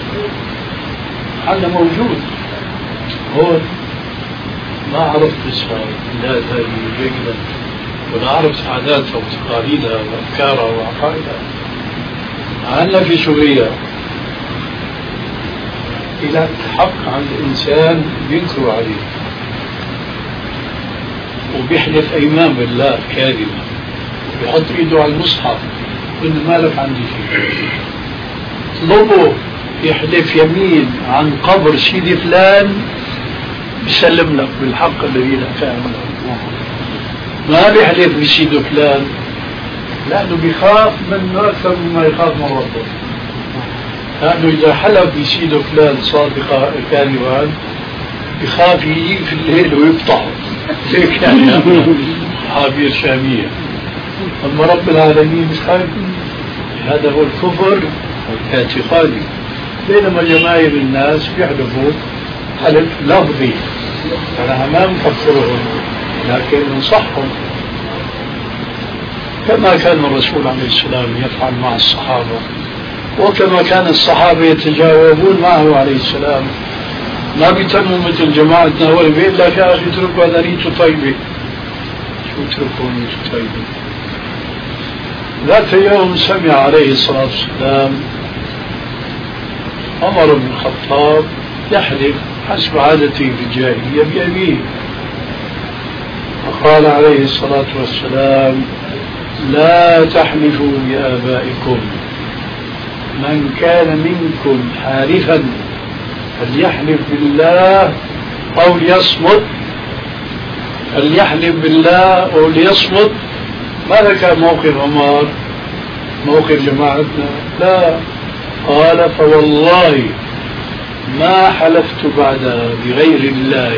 هذا موجود هون، ما عرفت اسمها البلاد هذه جيدا ولا عرفت عاداتها وتقاليدها وافكارها وعقائدها. عندنا في سوريا إلى حق عند الإنسان بينكروا عليه وبيحلف أيمان بالله كاذبة، بيحط إيده على المصحف إنه مالك عندي شيء. طلبه يحلف يمين عن قبر سيدي فلان بيسلم لك بالحق الذي لا تعلم، ما بيحلف بسيد فلان لأنه بيخاف منه أكثر مما يخاف من ربه. لأنه إذا حلف بسيد فلان صادقا كاذبا بيخاف يجي في الليل ويقطعه. هيك يعني عابير شامية. أما رب العالمين مش خايف، هذا هو الكفر الاعتقادي. بينما جماهير الناس بيحلفوا حلف لفظي، فنحن ما نكفرهم لكن ننصحهم كما كان الرسول عليه السلام يفعل مع الصحابة، وكما كان الصحابة يتجاوبون معه عليه السلام. ما بيتموا مثل جماعتنا هو بيقول لك يا أخي اتركوا هذا نيته طيبة. شو اتركوا نيته طيبة؟ ذات يوم سمع عليه الصلاة والسلام عمر بن الخطاب يحلف حسب عادته في الجاهلية بأبيه، فقال عليه الصلاة والسلام لا تحلفوا بآبائكم، من كان منكم حالفا فليحلف بالله أو ليصمت، فليحلف بالله أو ليصمت. ماذا كان موقف عمر؟ موقف جماعتنا؟ لا، قال فوالله ما حلفت بعدها بغير الله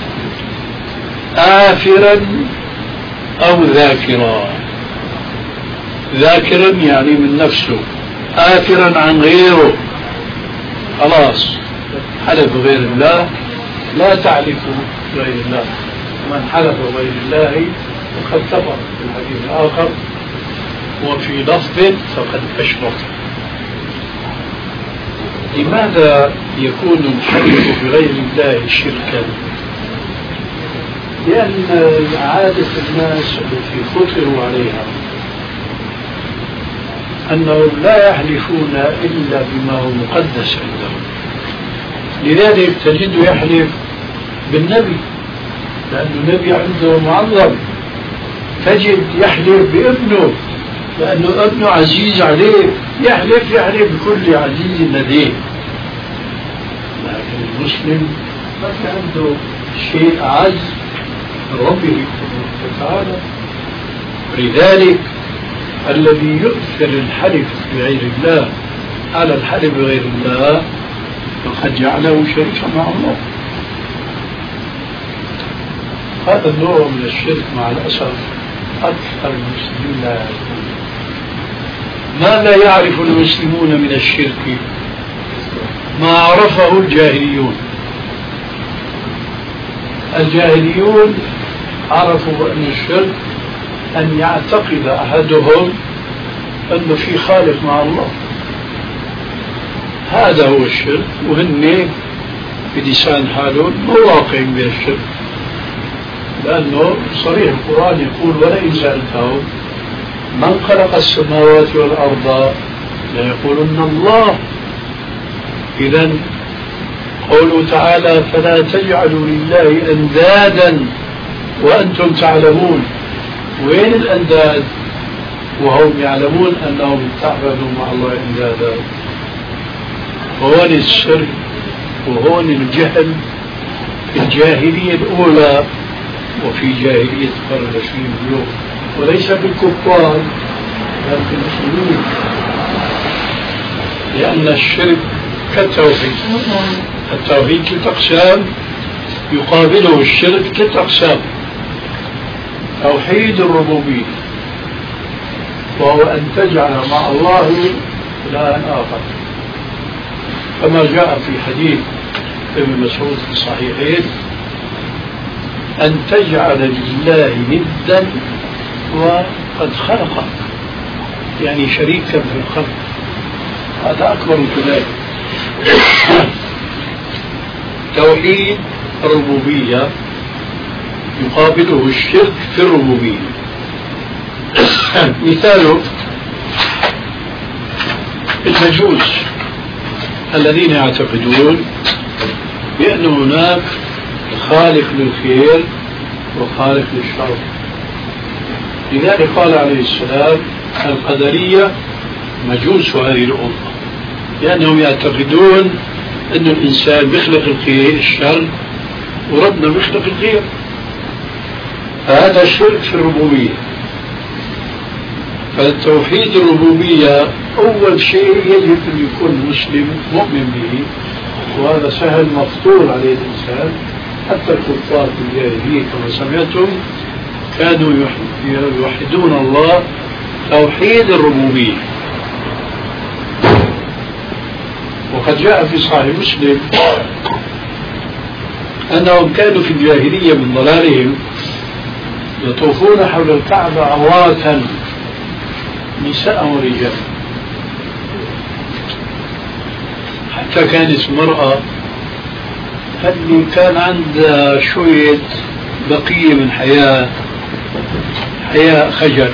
آثرا أو ذاكرا. ذاكرا يعني من نفسه، آثرا عن غيره. خلاص حلف بغير الله، لا تعرفوا بغير الله. من حلف بغير الله فقد كفر في الحديث الآخر، وفي لفظ فقد أشرك. لماذا يكون الحلف بغير الله شركا؟ لأن عادة الناس التي فطروا عليها أنهم لا يحلفون إلا بما هو مقدس عندهم. لذلك تجد يحلف بالنبي لأن النبي عنده معظم. تجد يحلف بابنه لأنه ابنه عزيز عليه، يحلف بكل عزيز لديه. لكن المسلم ما في عنده شيء أعز من ربه تعالى. لذلك الذي يؤثر الحلف بغير الله على الحلف بغير الله فقد جعله شريكا مع الله. هذا النوع من الشرك مع الأسف أكثر المسلمين لا يعرفون. ما لا يعرف المسلمون من الشرك ما عرفه الجاهليون. الجاهليون عرفوا أن الشرك أن يعتقد أحدهم أنه في خالق مع الله. هذا هو الشرك، وهن بلسان حالهم مواقعين بالشرك، لأنه صريح القرآن يقول ولئن سألتهم من خلق السماوات والأرض ليقولن الله. إذن قوله تعالى فلا تجعلوا لله أندادا وأنتم تعلمون. وين الأنداد وهم يعلمون أنهم اتخذوا مع الله أندادا؟ هون الشرك وهون الجهل في الجاهلية الأولى وفي جاهلية القرن العشرين اليوم، وليس بالكفار بل بالمسلمين. لأن الشرك كالتوحيد، التوحيد 3 أقسام يقابله الشرك 3 أقسام. توحيد الربوبية وهو أن تجعل مع الله إلها آخر، كما جاء في حديث ابن مسعود في الصحيحين أن تجعل لله ندا وقد خلقك، يعني شريكا في الخلق. هذا أكبر كذلك. توحيد الربوبية يقابله الشرك في الربوبية. مثاله المجوس الذين يعتقدون بأن هناك خالق للخير وخالق للشر. لذلك قال عليه السلام القدرية مجوس هذه الأمة، لأنهم يعتقدون أن الإنسان بيخلق الخير الشر وربنا بيخلق الخير. فهذا الشرك في الربوبية. فالتوحيد الربوبية أول شيء يجب أن يكون مسلم مؤمن به، وهذا سهل مفطور عليه الإنسان. حتى الكفار في الجاهلية كما سمعتم كانوا يوحدون الله توحيد الربوبية. وقد جاء في صحيح مسلم أنهم كانوا في الجاهلية من ضلالهم يطوفون حول الكعبة عواتا نساء ورجال، حتى كانت مرأة اللي كان عندها شوية بقية من حياة خجل،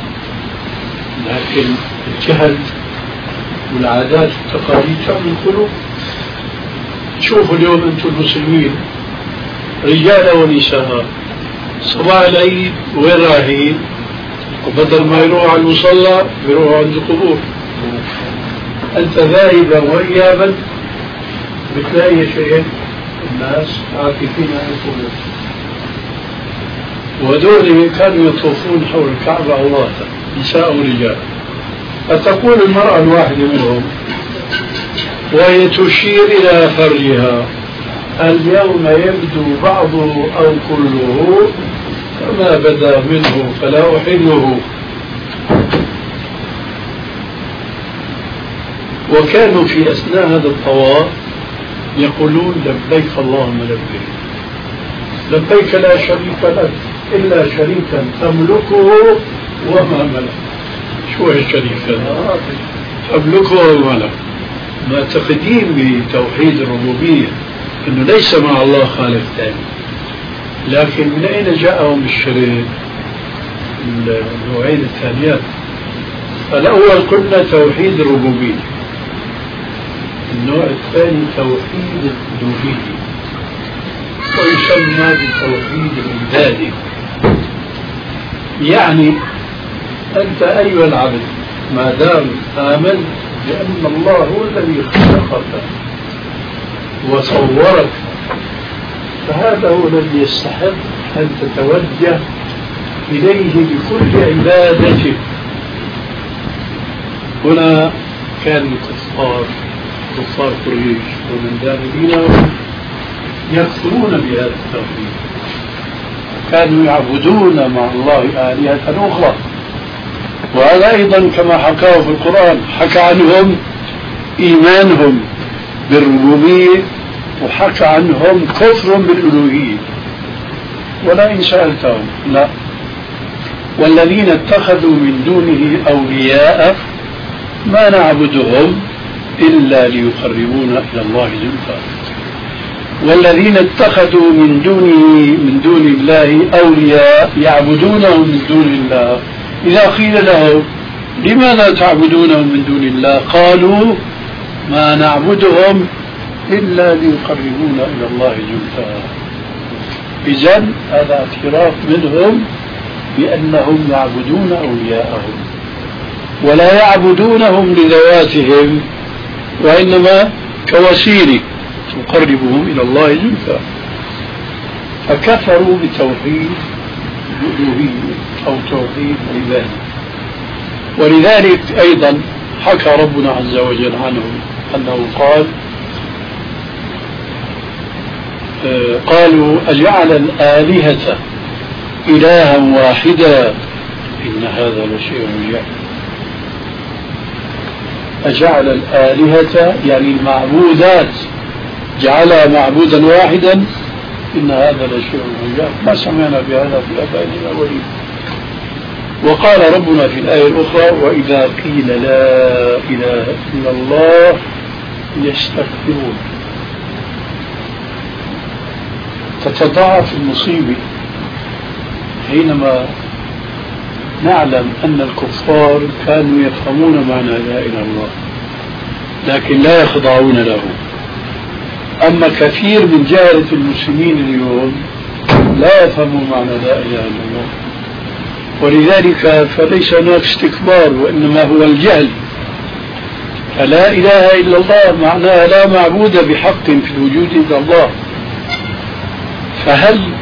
لكن الجهل والعادات والتقاليد تعمل القلوب. شوفوا اليوم أنتم المسلمين رجال ونساء صباح العيد وين رايحين؟ وبدل ما يروحوا على المصلى يروحوا عند القبور. أنت ذاهبا وإيابا بتلاقي شيء الناس عاكفين عن القبور. وهذول كانوا يطوفون حول الكعبة عواتا نساء ورجال. فتقول المرأة الواحدة منهم وهي تشير إلى فرجها: اليوم يبدو بعضه أو كله، فما بدا منه فلا أحله. وكانوا في أثناء هذا الطواف يقولون: لبيك اللهم لبيك، لبيك لا شريك لك إلا شريكا تملكه وما ملك. شو الشريك هذا؟ تملكه وما ملك. معتقدين بتوحيد الربوبية أنه ليس مع الله خالق ثاني، لكن من أين جاءهم الشريك؟ النوعين الثانيات. الأول قلنا توحيد الربوبية، النوع الثاني توحيد الألوهية، ويسمى بتوحيد العبادة. يعني أنت أيها العبد ما دام آمن بأن الله هو الذي خلقك وصورك، فهذا هو الذي يستحق أن تتوجه إليه بكل عبادتك. هنا كان كفار قريش ومن دان دينهم يكفرون بهذا التوحيد، كانوا يعبدون مع الله آلهة أخرى. وهذا أيضا كما حكاه في القرآن، حكى عنهم إيمانهم بالربوبية وحكى عنهم كفر بالألوهية. ولئن سألتهم لا، والذين اتخذوا من دونه أولياء ما نعبدهم إلا ليقربونا إلى الله زلفى. والذين اتخذوا من دون الله أولياء يعبدونهم من دون الله، إذا قيل له لماذا تعبدونهم من دون الله قالوا ما نعبدهم إلا ليقربونا إلى الله زلفى. إذن هذا اعتراف منهم بأنهم يعبدون أولياءهم ولا يعبدونهم لذواتهم، وإنما كوسيلة تقربهم إلى الله زلفى. فكفروا بتوحيد الألوهية أو توحيد العبادة. ولذلك أيضا حكى ربنا عز وجل عنهم أنه قال: قالوا أجعل الآلهة إلها واحدا إن هذا لشيء عجاب. أجعل الآلهة يعني المعبودات جعلها معبودا واحدا إن هذا لشيء عجاب، ما سمعنا بهذا في آبائنا الأولين. وقال ربنا في الآية الأخرى: وإذا قيل لا إله إلا الله يستكبرون. تتضاعف المصيبة حينما نعلم أن الكفار كانوا يفهمون معنى لا إله إلا الله لكن لا يخضعون له. أما كثير من جهلة المسلمين اليوم لا يفهمون معنى لا إله إلا الله، ولذلك فليس هناك استكبار وإنما هو الجهل. فلا إله إلا الله معناها لا معبود بحق في الوجود إلا الله. فهل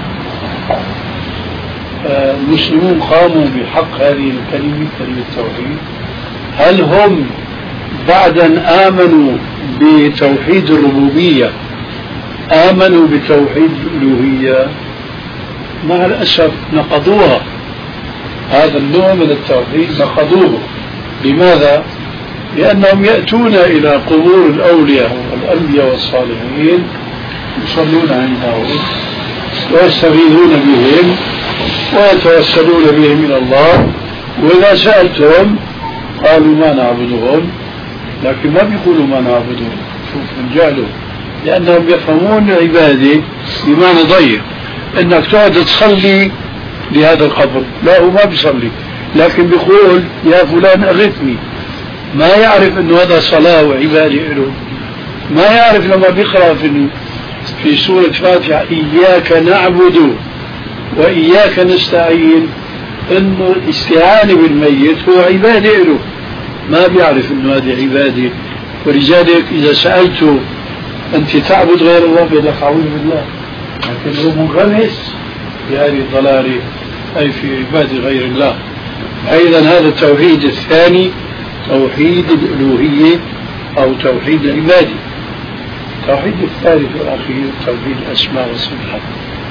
المسلمون قاموا بحق هذه الكلمة، كلمة التوحيد؟ هل هم بعد أن آمنوا بتوحيد الربوبية آمنوا بتوحيد الألوهية؟ مع الأسف نقضوها. هذا النوع من التوحيد نقضوه. لماذا؟ لأنهم يأتون إلى قبور الأولياء والأنبياء والصالحين يصلون عندهم ويستغيثون بهم ويتوسلون بهم إلى الله، وإذا سألتهم قالوا ما نعبدهم، لكن ما بيقولوا ما نعبدهم. شوف من جهله، لأنهم يفهمون العبادة بمعنى ضيق، أنك تقعد تصلي لهذا القبر. لا، هو ما بيصلي لكن بيقول يا فلان أغثني. ما يعرف أنه هذا صلاة وعبادة له. ما يعرف لما بيقرأ في سورة فاتحة إياك نعبد وإياك نستعين أنه الاستعانة بالميت هو عبادة له. ما بيعرف أنه هذه عبادة. ولذلك إذا سألته أنت تعبد غير الله بيقول لك أعوذ بالله، لكن هو منغمس في هذه الضلالة أي في عبادة غير الله. أيضا هذا التوحيد الثاني توحيد الألوهية أو توحيد العبادة. توحيد الثالث والأخير توحيد الأسماء والصفات.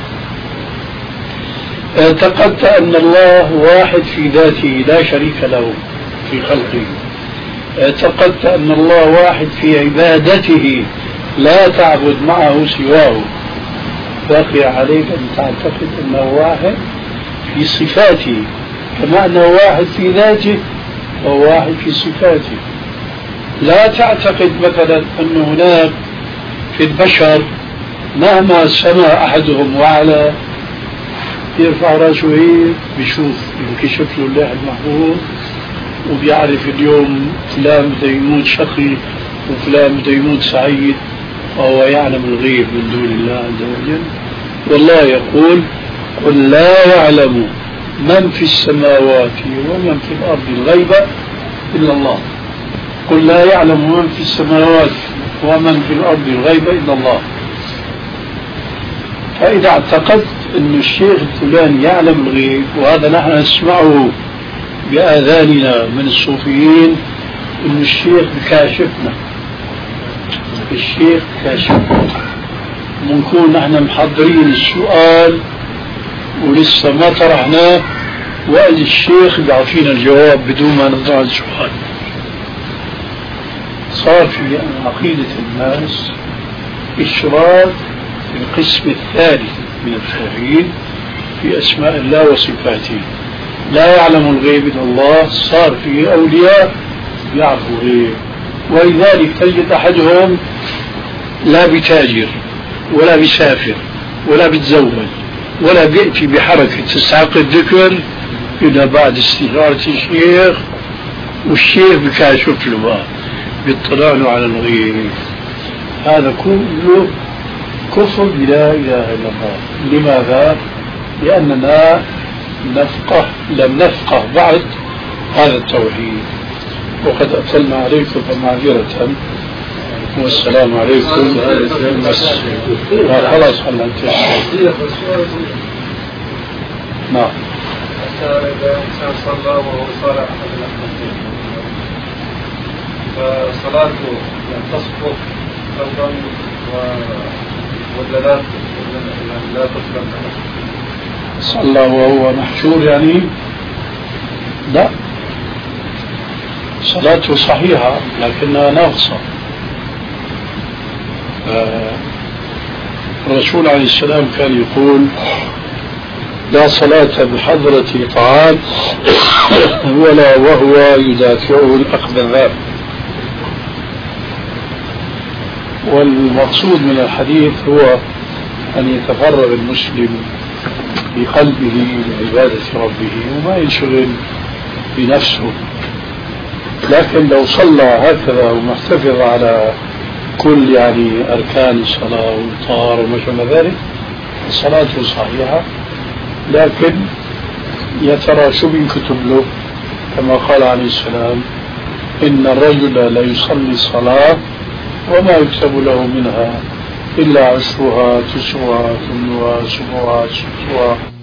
اعتقدت أن الله واحد في ذاته لا شريك له في خلقه. اعتقدت أن الله واحد في عبادته لا تعبد معه سواه. بقي عليك أن تعتقد أنه واحد في صفاته، كما أنه واحد في ذاته وهو واحد في صفاته. لا تعتقد مثلا أن هناك في البشر مهما سمع أحدهم وعلى يرفع راسه هيك بيشوف ينكشف له اللوح المحفوظ وبيعرف اليوم فلان بده يموت شقي وفلان بده يموت سعيد، وهو يعلم الغيب من دون الله عز وجل. والله يقول: قل لا يعلم من في السماوات ومن في الأرض الغيب إلا الله. قل لا يعلم من في السماوات ومن في الأرض الغيب إلا الله. فإذا اعتقدت أن الشيخ الفلاني يعلم الغيب، وهذا نحن نسمعه بآذاننا من الصوفيين، أن الشيخ بكاشفنا، الشيخ كاشفنا، ونكون نحن محضرين السؤال ولسه ما طرحناه، وقال الشيخ بيعطينا الجواب بدون ما نطرح السؤال. صار في عقيدة الناس إشراك في القسم الثالث من التوحيد في أسماء الله وصفاته. لا يعلم الغيب إلا الله، صار فيه أولياء يعرفوا الغيب، ولذلك تجد أحدهم لا بتاجر ولا بسافر ولا بتزوج ولا بيأتي بحركة تستحق الذكر إلا بعد استشارة الشيخ، والشيخ بكاشف له بقى بيطلع له على الغيب. هذا كله كفر بلا إله إلا الله. لماذا؟ لأننا لم نفقه بعد هذا التوحيد. وقد أطلنا عليكم فمعذرة، والسلام عليكم. خلاص حلت. نعم. إذا إنسان صلى وهو صالح أحد الأخلاقين فصلاته تصفق أيضا ولا لا تصلح؟ صلى وهو محشور يعني؟ لا، صلاته صحيحة لكنها ناقصة. الرسول عليه السلام كان يقول: لا صلاة بحضرة طعام ولا وهو يدافعه الأخبثان. والمقصود من الحديث هو أن يتفرغ المسلم بقلبه لعبادة ربه وما ينشغل بنفسه. لكن لو صلى هكذا ومحتفظ على كل يعني أركان الصلاة والطهارة وما شابه ذلك صلاته صحيحة، لكن يا ترى شو بينكتب له؟ كما قال عليه السلام: إن الرجل لا يصلي الصلاة وما يكتب له منها إلا عشرها 9 8 7 6